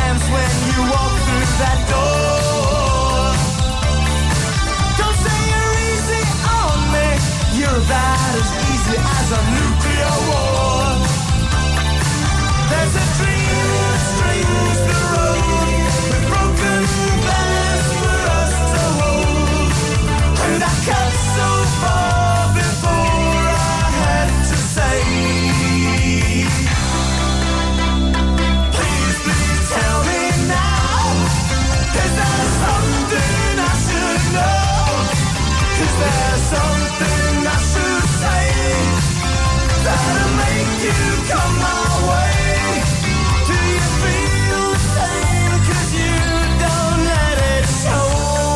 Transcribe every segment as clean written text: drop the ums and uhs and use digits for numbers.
dance when you walk through that door. Don't say you're easy on me, you're about as easy as a nuclear war. There's a dream that strings the road with broken glass for us to hold. And I cut so far before I had to say, please, please tell me now, is there something I should know? Is there something I should say that'll make you come my way? Do you feel the same? 'Cause you don't let it show.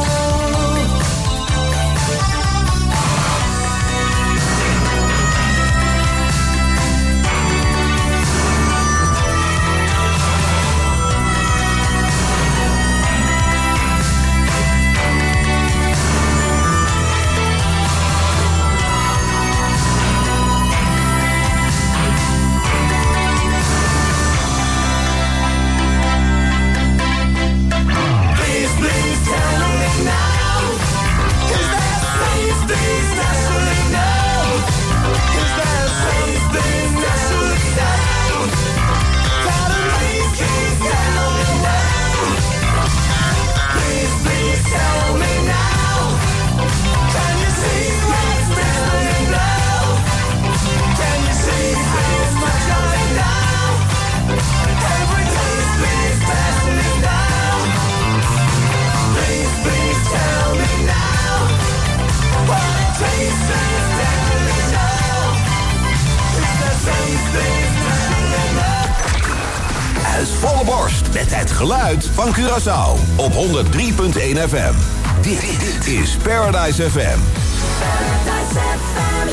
Please, please tell me now, is there something I should know? Is there something I should say that'll make you tell me now? Please, please tell me now, can you see what's missing now? Can you see how much I know? Every taste, please pass me now. Please, please tell me now, what it tastes is definitely now. Is there something special enough? Het is volle borst met het geluid van Curaçao op 103.1 FM. Dit is Paradise FM. Paradise FM.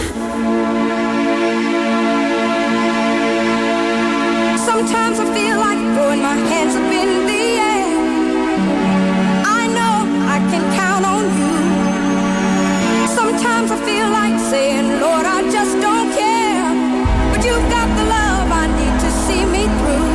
Sometimes I feel like throwing my hands up in the air. I know I can count on you. Sometimes I feel like saying, Lord, I just don't care. But you've got the love I need to see me through.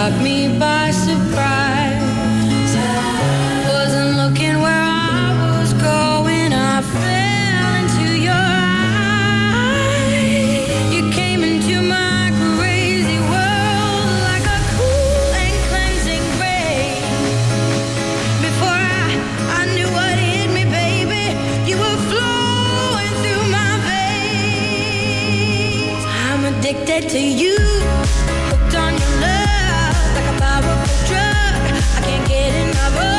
took me by surprise. Wasn't looking where I was going. I fell into your eyes. You came into my crazy world like a cool and cleansing rain. Before I knew what hit me, baby, you were flowing through my veins. I'm addicted to you, hooked on your love like a powerful drug. I can't get enough of.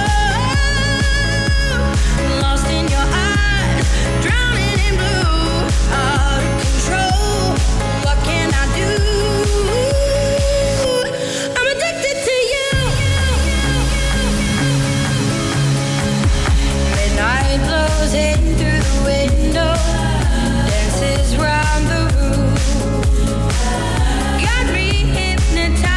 Lost in your eyes, drowning in blue, out of control. What can I do? I'm addicted to you. Midnight blows in through the window, dances round the room. Got me hypnotized.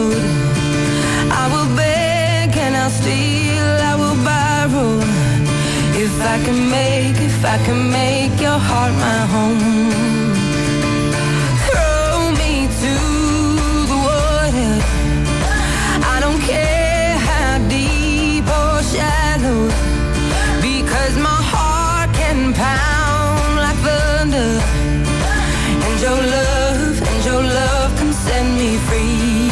road. I will beg and I'll steal, I will borrow. If I can make your heart my home. Throw me to the water. I don't care how deep or shallow, because my heart can pound like thunder. And your love can set me free.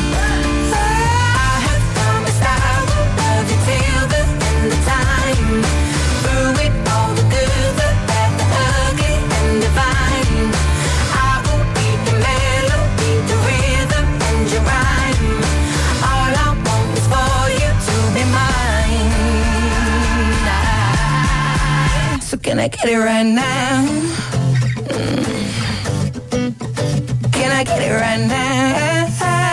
I have promised I will love you till the end of time. Through it all, the good, the bad, the ugly, and divine. I will be the melody, the rhythm, and your rhyme. All I want is for you to be mine. So can I get it right now? Can I get it right now?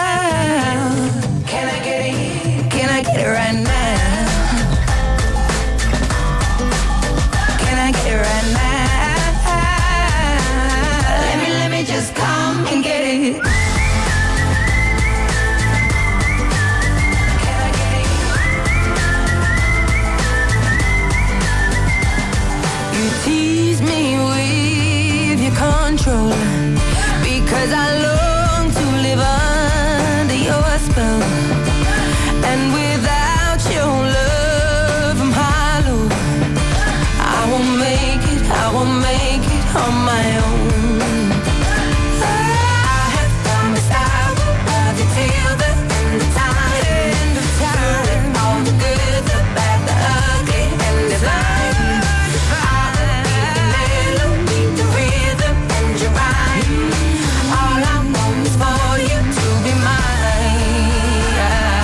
Can I get it? Can I get it right now? Can I get it right now? Let me just come and get it. Can I get it? You tease me with your control, because I long to live under your spell. And without your love, I'm hollow. I won't make it on my own. I have promised I will love you till the end of time. Through all the good, the bad, the ugly, and the divine. I will be the melody, the rhythm, and your rhyme. All I want is for you to be mine.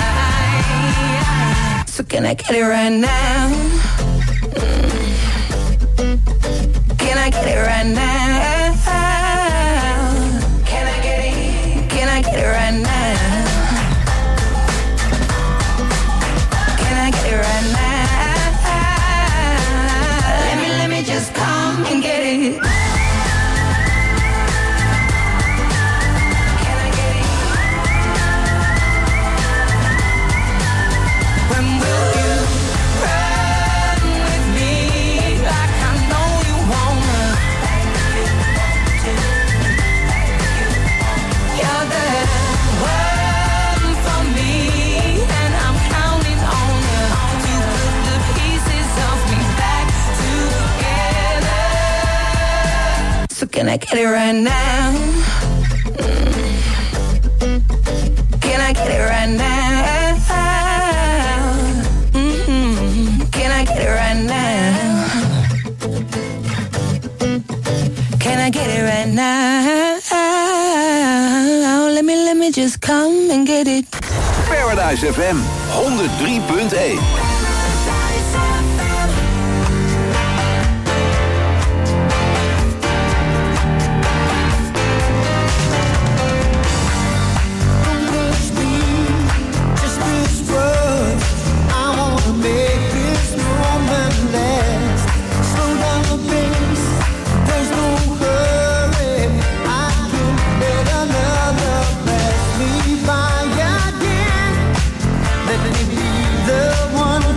So can I get it right now? Can I get it right now? Can I get it? Can I get it right now? Can I get it right now? Let me just come and get it. Can I get it? When will you run with me like I know you wanna? You're the one for me, and I'm counting on you to put the pieces of me back together. So can I get it right now? Can I get it right now? Can I get it right now? Can I get it right now? Let me just come and get it. Paradise FM 103.1. The one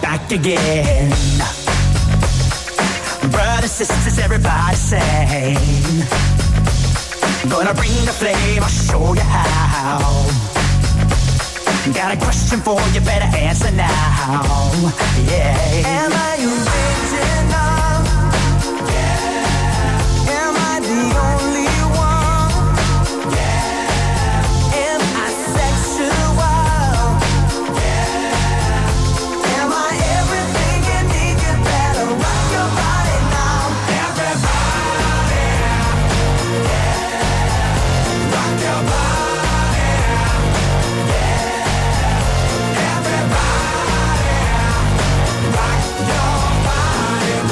back again. Brothers, sisters, everybody sing. Gonna bring the flame, I'll show you how. Got a question for you, better answer now. Yeah. Am I original? Yeah. Am I the only one? Yeah. Am I sexual? Yeah. Am I everything you need? You better rock your body now. Everybody, yeah. Rock your body. Everybody, rock your body.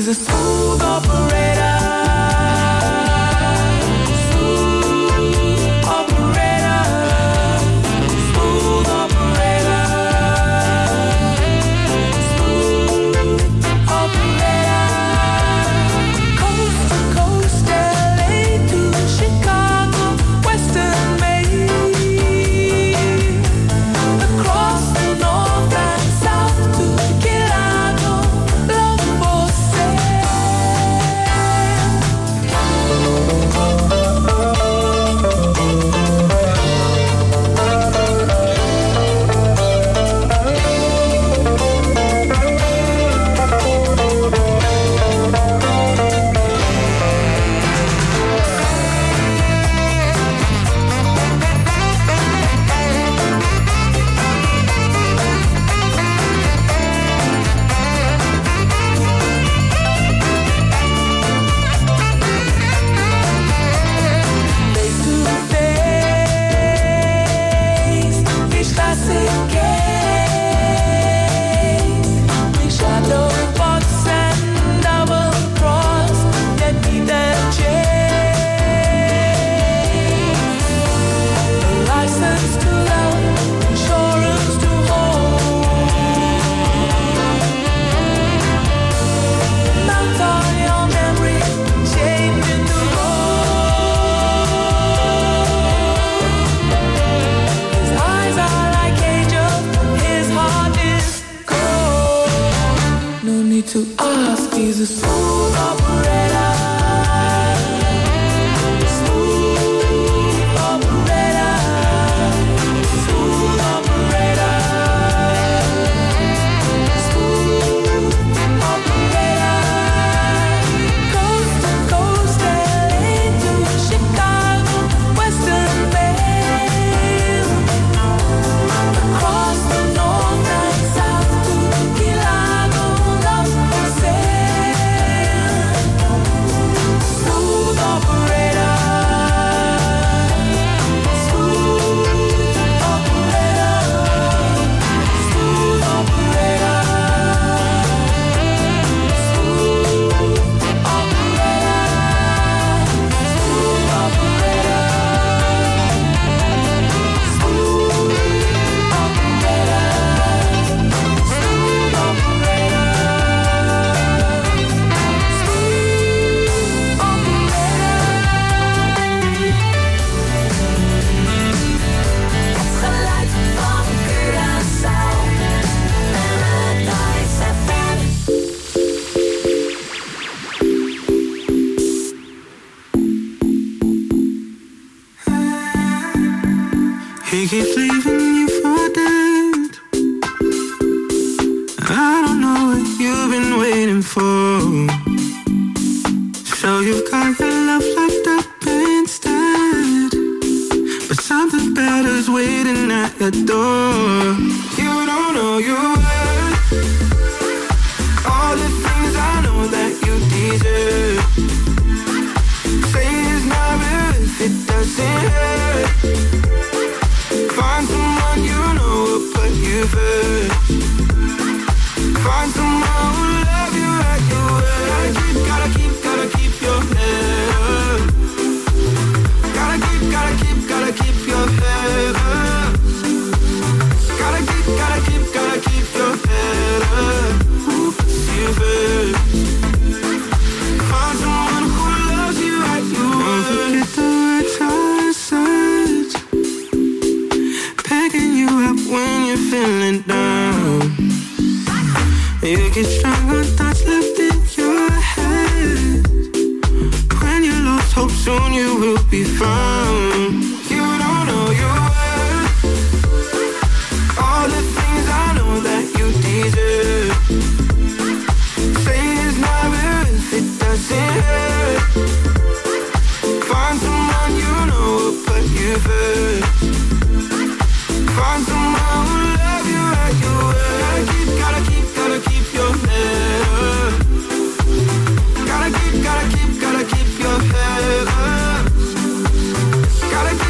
a smooth operator. Smooth operator. Smooth operator. Smooth operator. Coast to coast, LA to Chicago, Western Maine, across the north and south to Chicago, love for sale. Face to face, each classic case. We shadow box and double cross, yet neither change. A license to love, insurance to hold. Mount on your memory, changing the road. His eyes are like angels, his heart is cold. No need to ask, he's a smooth operator. Smooth operator. Smooth operator. Smooth operator. Coast to coast, LA to Chicago, Western Maine, across the north and south to Chicago, love for sale. Smooth operator. Smooth operator. Smooth operator. Smooth operator. Smooth operator. Smooth Het geluid van Curaçao. Paradise FM. He keeps leaving you for dead. I don't know what you've been waiting for. So you've got your love locked up instead. But something better's waiting at your door. You don't know your worth. All the things I know that you deserve. Say it's not real if it doesn't hurt. Find someone you know will put you first. Find someone who love you like you will. Gotta keep your head up. Gotta keep your head up. Gotta keep your head up. Who puts you first? Find someone who loves you like you will. Don't forget the words I said. Picking you up when you're feeling down. You get stronger thoughts left in your head. When you lost hope, soon you will be found. You don't know your worth. All the things I know that you deserve. Say it's not real if it doesn't hurt. Find someone you know will put you first. Find someone who love you like you will. Gotta keep your head up. Gotta keep your head up. Gotta keep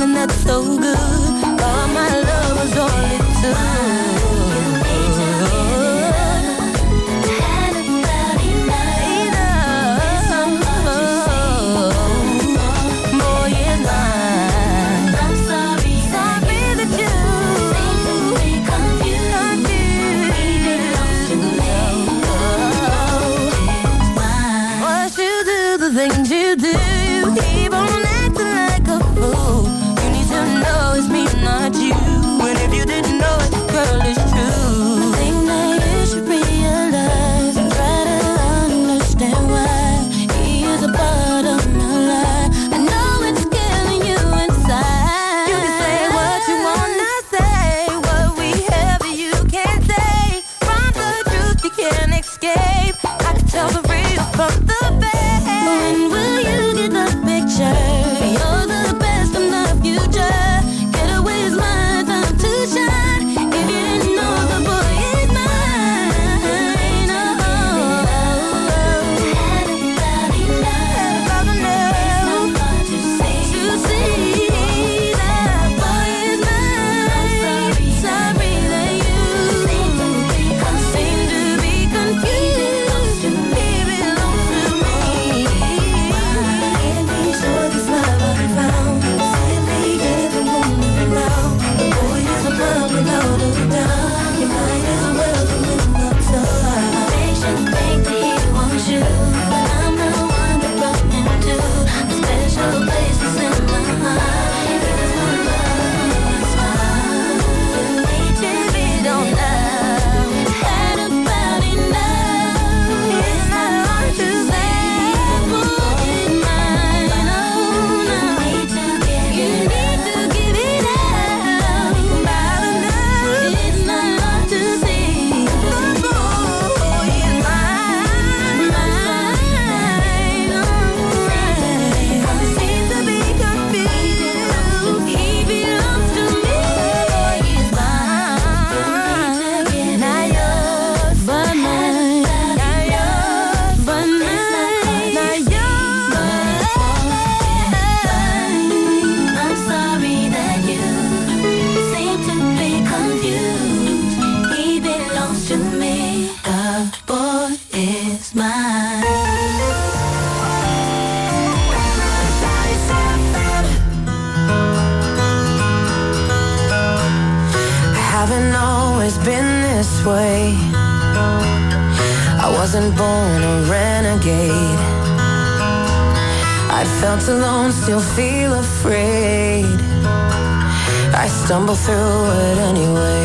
feeling that's so good. All my love was all it took. Things you do, keep on acting like a fool. You need to know it's me, not you. And if you didn't know it, girl, it's true. I think that you should realize and try to understand why he is a part of my life. I know it's killing you inside. You can say what you wanna say, what we have you can't say. From the truth you can't escape. I can tell the real from the fake. When will you get the picture? You're the best of the future. Get away is my time to shine. If you didn't know, the boy is mine. Oh, had about enough to see that boy is mine. Sorry that you seem to be confused. He belongs to me. Sure this love I found simply giving woman now. The boy is a mom without a doubt. You might as well be in the top. Patience think that he wants you, but I'm the one that brought him to a special place in my heart. Here's my love, it's fine. You need to be don't know. Had about enough. It's not hard to say. Been this way. I wasn't born a renegade. I felt alone, still feel afraid. I stumble through it anyway.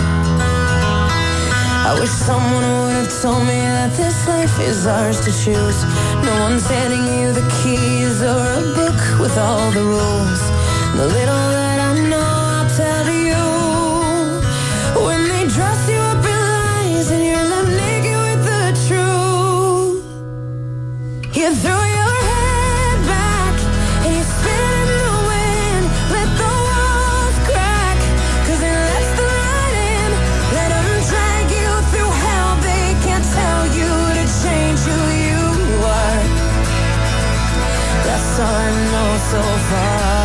I wish someone would have told me that this life is ours to choose. No one's handing you the keys or a book with all the rules. The little that I know I'll tell you. When they dress you up in lies and you're left naked with the truth, you throw your head back and you spin in the wind. Let the walls crack, 'cause it lets the light in. Let them drag you through hell. They can't tell you to change who you are. That's all I know so far.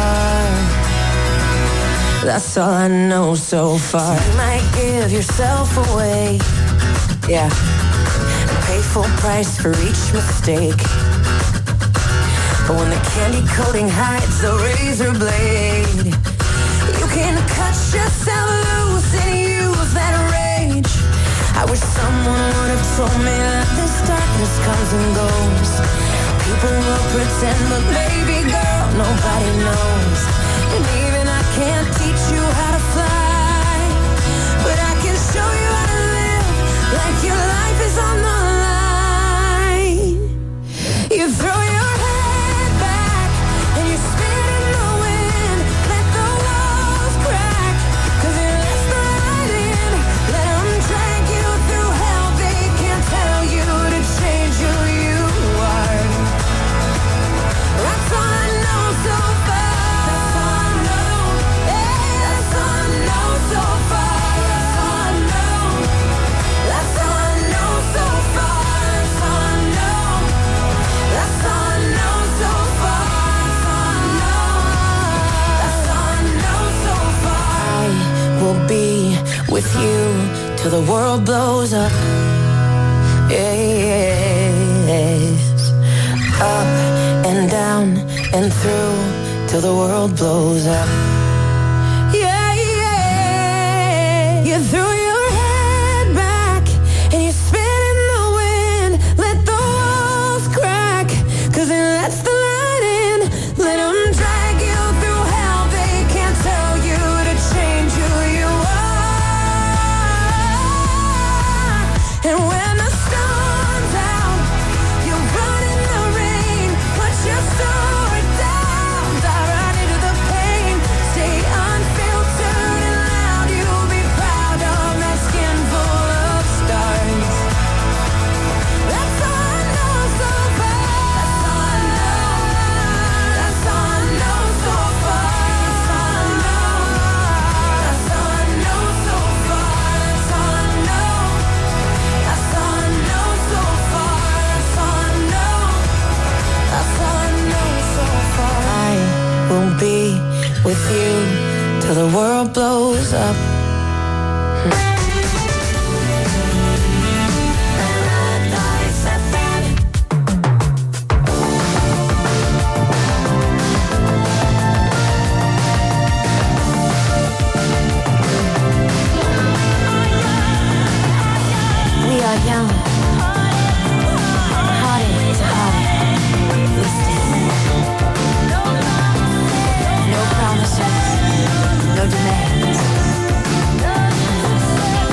That's all I know so far. So you might give yourself away, yeah, and pay full price for each mistake. But when the candy coating hides the razor blade, you can cut yourself loose and use that rage. I wish someone would have told me that this darkness comes and goes. People will pretend, but baby girl, nobody knows. And even I can't teach you how to fly, but I can show you how to live like your life is on the line. You throw your head back and you spin in the wind. Let the walls crack, 'cause it lets the light in. Let them drag you through hell. They can't tell you to change who you are. That's all I know so far. with you till the world blows up. Yes. Up and down and through till the world blows up. Yeah, yeah. You threw your head back and you spit in the wind. Let the walls crack, 'cause it lets the light in. Let them drag you through hell. They can't tell you to change who you are. And when the storm's out, you run in the rain. Put your sword down, dive right into the pain. Stay unfiltered and loud. You'll be proud of that skin full of scars. That's all I know so far. That's all I know so far. That's all I know. That's all I know so far. That's all I know. That's all I know so far. That's all I know. That's all I know so far. I will be with you till the world blows up. We are young, hearted to heart, listed. No promises, no demands.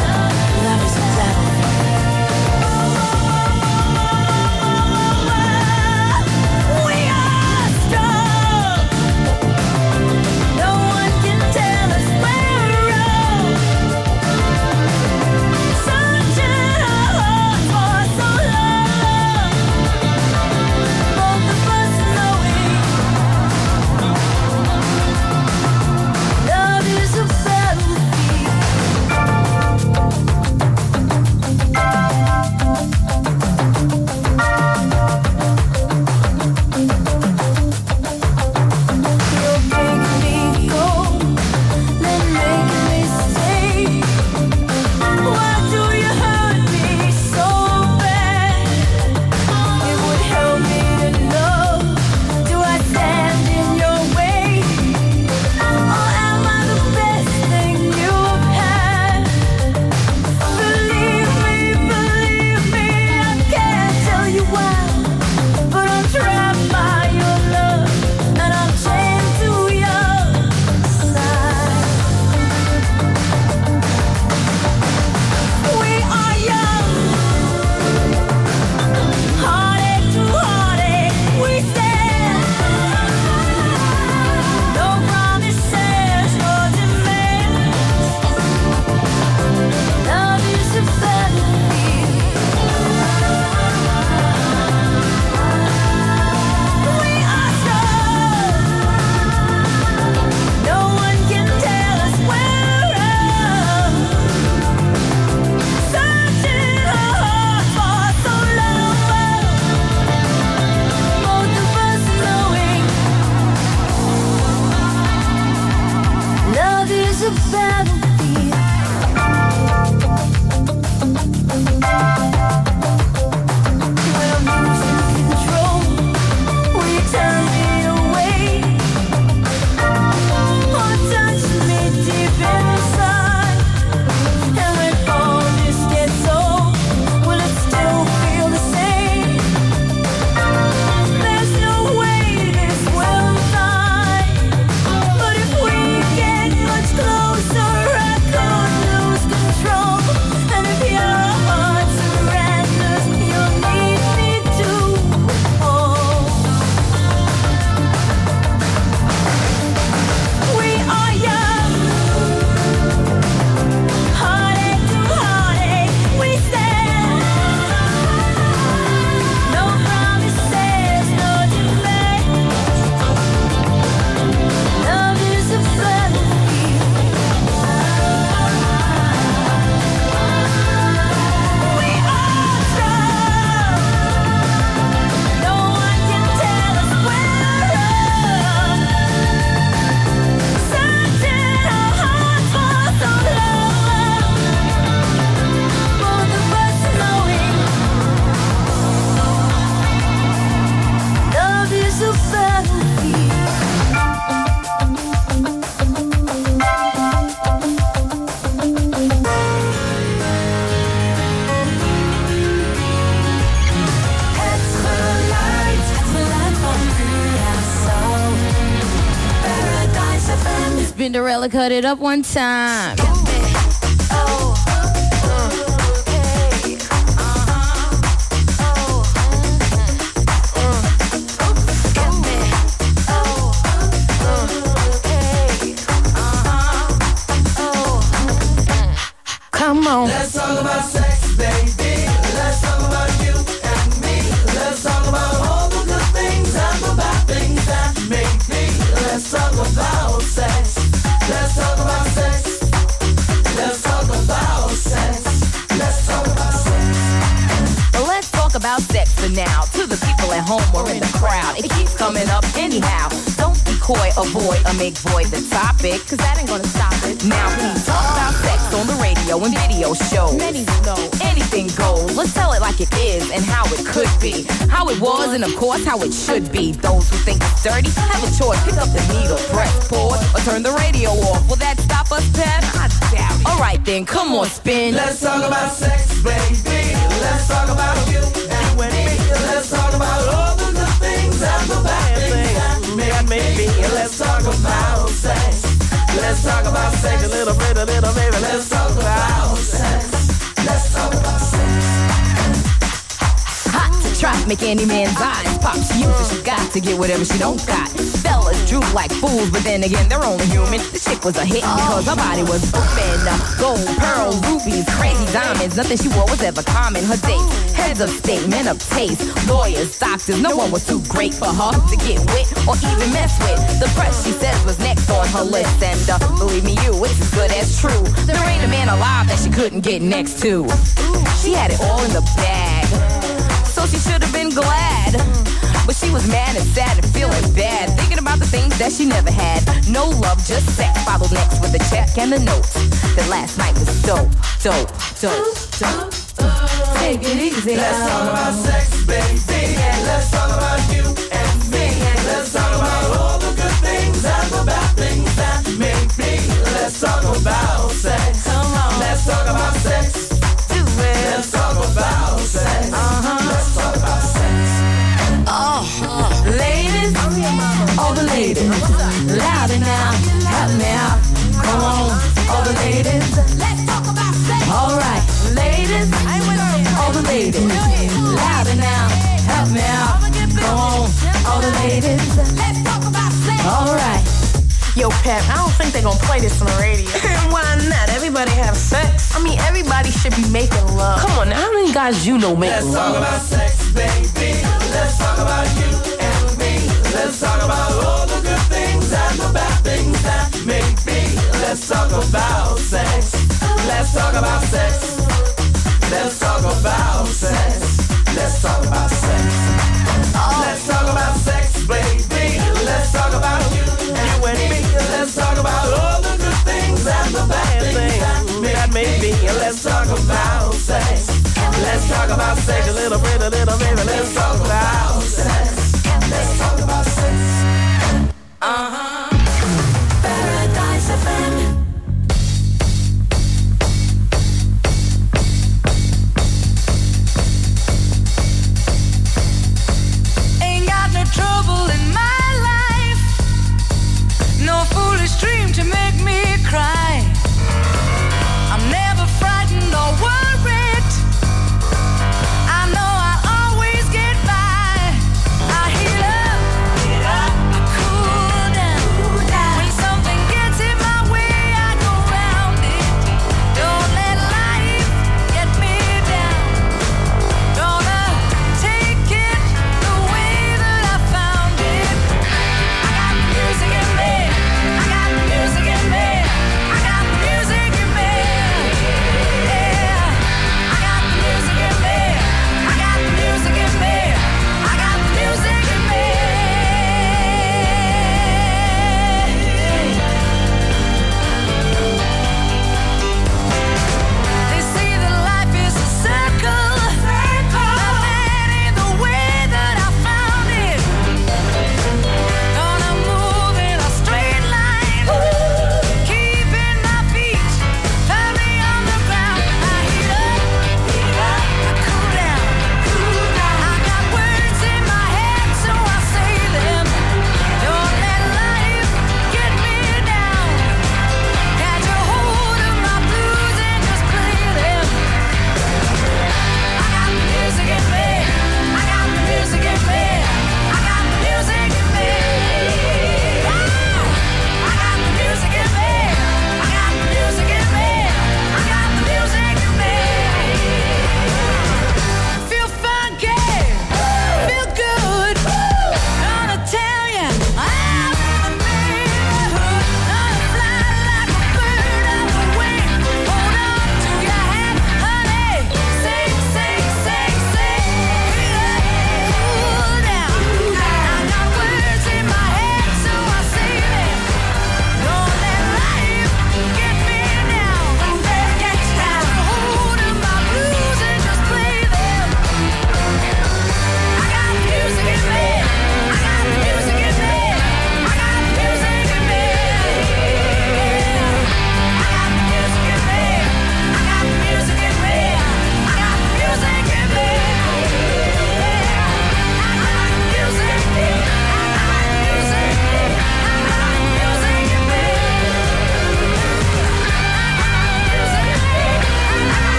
Spinderella, cut it up one time. Come on. Let's talk about sex, baby. Let's talk about you and me. Let's talk about all the good things and the bad things that make me. Let's talk about sex. Let's talk about sex. Let's talk about sex. Let's talk about sex. Well, let's talk about sex for now. To the people at home or in the crowd, it keeps coming up anyhow. Don't be coy, avoid, or make void the topic, cause that ain't gonna stop it. Now please talk about sex on the radio and video shows. Many know anything goes. Let's tell it like it is and how it could be, how it was, and of course how it should be. Those who think it's dirty have a choice. Pick up the needle, press pause, or turn the radio off. Will that stop us, Pat? I doubt it. All right then, come on, spin. Let's talk about sex, baby. Let's talk about you and me. Let's talk about all the good things and the bad things that make me. Let's talk about sex. Let's talk about sex a little bit, baby. Let's talk about sex. Let's talk about sex. Hot to try, make any man's eyes pop. She uses, she got to get whatever she don't got. Fellas droop like fools, but then again, they're only human. The chick was a hit because her body was open. Gold, pearls, rubies, crazy diamonds. Nothing she wore was ever common. Her dates, heads of state, men of taste, lawyers, doctors. No one was too great for her to get with or even mess with. The press, she says, was next on her list. And believe me, you, it's as good as true. There ain't a man alive that she couldn't get next to. She had it all in the bag, so she should have been glad. But she was mad and sad and feeling bad, thinking about the things that she never had. No love, just sex. Followed next with the check and the note. That last night was dope, dope, dope, dope, dope. Take it easy. Let's talk about sex, baby. Let's talk about you and me. Let's talk about all the good things and the bad things that make me. Let's talk about sex. Come on. Let's talk about sex. Do it. Let's talk about sex. Let's talk about sex. Ladies, all the ladies, louder now, help me out. Come on, all the ladies, let's talk about sex. All right, ladies, all the ladies, louder now, help me out. Come on, all the ladies, let's talk about sex. All right. Yo, Pep, I don't think they're gonna play this on the radio. Why not? Everybody have sex. I mean, everybody should be making love. Come on now, how many guys you know make Let's love? talk about sex, baby. Let's talk about you and me. Let's talk about all the good things and the bad things that make me. Let's talk about sex. Let's talk about sex. Let's talk about sex. Let's talk about sex. Let's talk about sex, baby. Let's talk about you and me. Let's talk about all the good things and the bad things that make me. Let's talk about sex. Let's talk about sex a little bit, baby. Let's talk about sex. Let's talk about sex. Paradise FM. Ain't got no trouble in my life, no foolish dream to make me cry. I'm never frightened or worried. I know I'll always get by.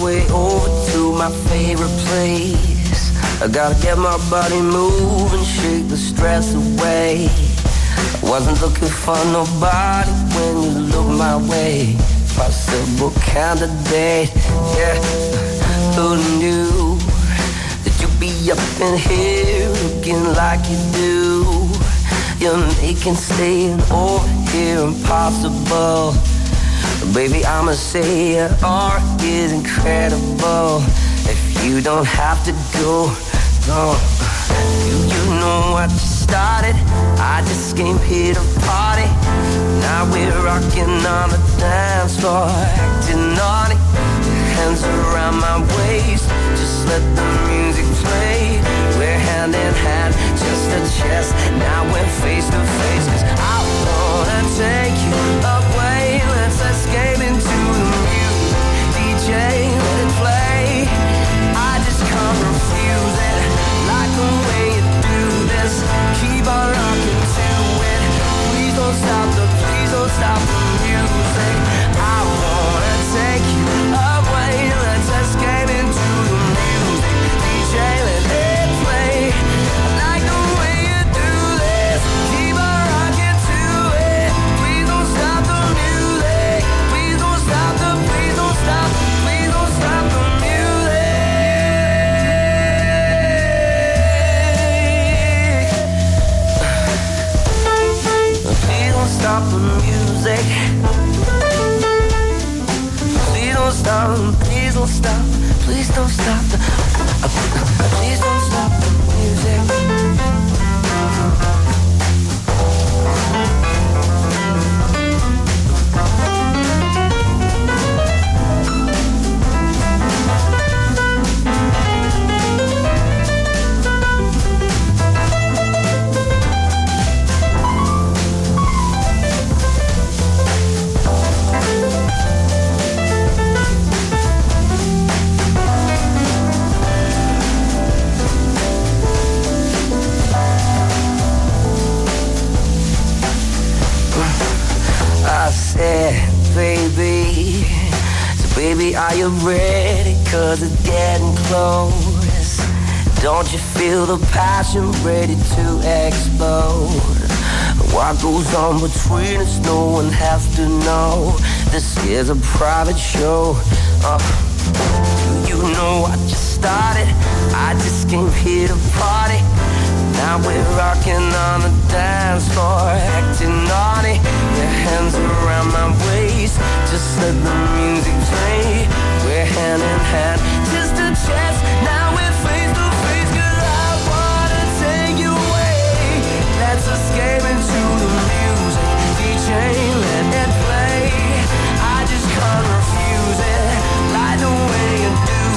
way over to my favorite place. I gotta get my body moving, shake the stress away. I wasn't looking for nobody when you look my way. Possible candidate, yeah. Who knew that you'd be up in here looking like you do? You're making staying over here impossible. Baby, I'ma say your art is incredible. If you don't have to go, no. You know what you started. I just came here to party. Now we're rocking on the dance floor, acting naughty. Hands around my waist, just let the music play. We're hand in hand, chest to chest. Now we're face to face. 'Cause I wanna take you away. Let's escape into the music. DJ, let it play. I just can't refuse it. Like the way you do this. Keep on rocking to it. Please don't stop the music. I wanna take you away. Let's escape into the music. DJ, let it play. I like the way you do this. Keep on rocking to it. Please don't stop the music. Please don't stop the, please don't stop, please don't stop the music. Please don't stop the music. Please don't stop, please don't stop, please don't stop the, please don't stop the music. I said, baby, so baby, are you ready? 'Cause it's getting close. Don't you feel the passion ready to explode? What goes on between us, no one has to know. This is a private show. You know I just started. I just came here to party. Now we're rocking on the dance floor, acting naughty. Your hands around my waist, just let the music play. We're hand in hand, just a chest.